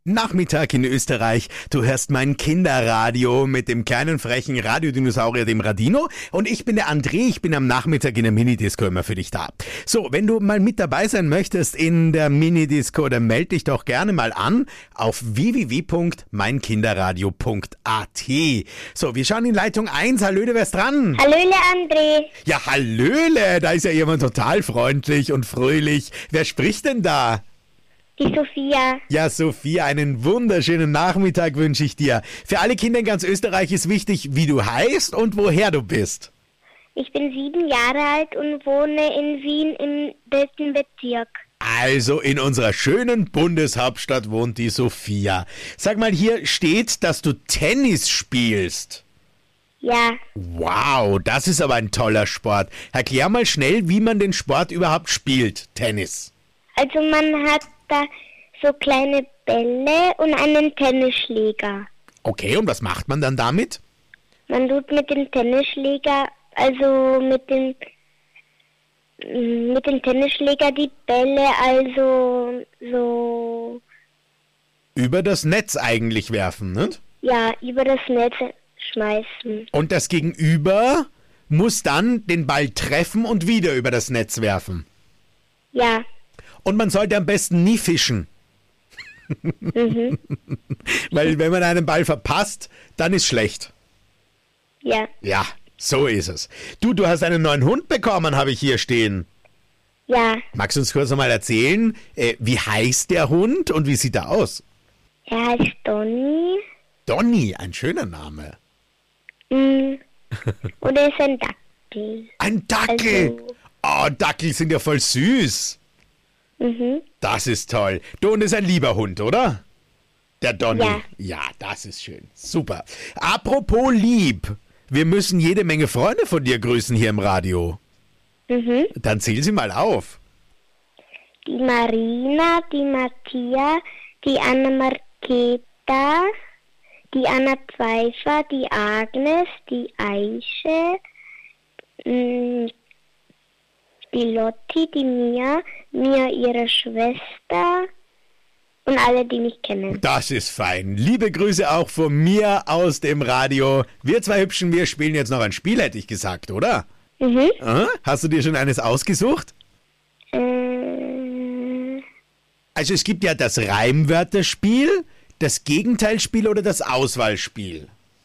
Nachmittag in Österreich. Du hörst mein Kinderradio mit dem kleinen frechen Radiodinosaurier, dem Radino. Und ich bin der André, ich bin am Nachmittag in der Minidisco immer für dich da. So, wenn du mal mit dabei sein möchtest in der Minidisco, dann melde dich doch gerne mal an auf www.meinkinderradio.at. So, wir schauen in Leitung 1. Hallöle, wer ist dran? Hallöle, André. Ja, hallöle, da ist ja jemand total freundlich und fröhlich. Wer spricht denn da? Die Sophia. Ja, Sophia, einen wunderschönen Nachmittag wünsche ich dir. Für alle Kinder in ganz Österreich ist wichtig, wie du heißt und woher du bist. Ich bin 7 Jahre alt und wohne in Wien im 3. Bezirk. Also in unserer schönen Bundeshauptstadt wohnt die Sophia. Sag mal, hier steht, dass du Tennis spielst. Ja, Wow, das ist aber ein toller Sport. Erklär mal schnell, wie man den Sport überhaupt spielt, Tennis. also man hat da so kleine Bälle und einen Tennisschläger. Okay, und was macht man dann damit? Man tut mit dem Tennisschläger, also mit dem Tennisschläger die Bälle also so, Über das Netz eigentlich werfen, ne? ja, über das Netz schmeißen. Und das Gegenüber muss dann den Ball treffen und wieder über das Netz werfen. Ja, Und man sollte am besten nie fischen. Weil wenn man einen Ball verpasst, dann ist schlecht. ja, Ja, so ist es. Du hast einen neuen Hund bekommen, habe ich hier stehen. ja. Magst du uns kurz nochmal erzählen, wie heißt der Hund und wie sieht er aus? Er heißt Donny. Donny, ein schöner Name. Und er ist ein Dackel. Ein Dackel. Also- Oh, Dackel sind ja voll süß. Das ist toll. Du, und ist ein lieber Hund, oder? Der Donny. Ja. Ja, das ist schön. Super. Apropos lieb. Wir müssen jede Menge Freunde von dir grüßen hier im Radio. Dann zähl sie mal auf. Die Marina, die Mattia, die Anna Marketa, die Anna Pfeiffer, die Agnes, die Aische, die Lotti, die Mia ihre Schwester und alle, die mich kennen. Das ist fein. Liebe Grüße auch von mir aus dem Radio. Wir zwei Hübschen, wir spielen jetzt noch ein Spiel, hätte ich gesagt, oder? Aha. Hast du dir schon eines ausgesucht? Also es gibt ja das Reimwörterspiel, das Gegenteilspiel oder das Auswahlspiel.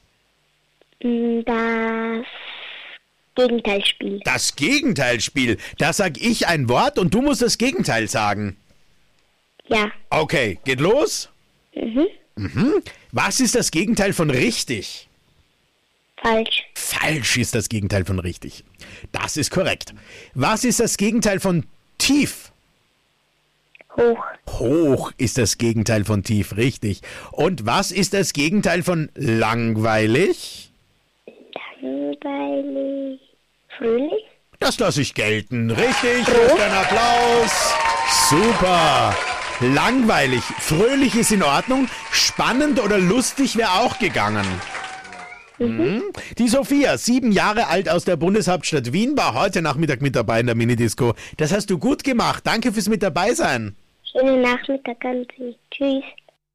Das Gegenteilspiel. Das Gegenteilspiel. Da sag ich ein Wort und du musst das Gegenteil sagen. Ja, Okay, geht los? Was ist das Gegenteil von richtig? falsch. Falsch ist das Gegenteil von richtig. Das ist korrekt. Was ist das Gegenteil von tief? Hoch. Hoch ist das Gegenteil von tief, richtig. Und was ist das Gegenteil von langweilig? Langweilig. Fröhlich. Das lasse ich gelten. Richtig, kriegst einen Applaus. Super. Langweilig. Fröhlich ist in Ordnung. Spannend oder lustig wäre auch gegangen. Die Sophia, 7 Jahre alt aus der Bundeshauptstadt Wien, war heute Nachmittag mit dabei in der Minidisco. Das hast du gut gemacht. Danke fürs mit dabei sein. Schönen Nachmittag an Sie. Tschüss.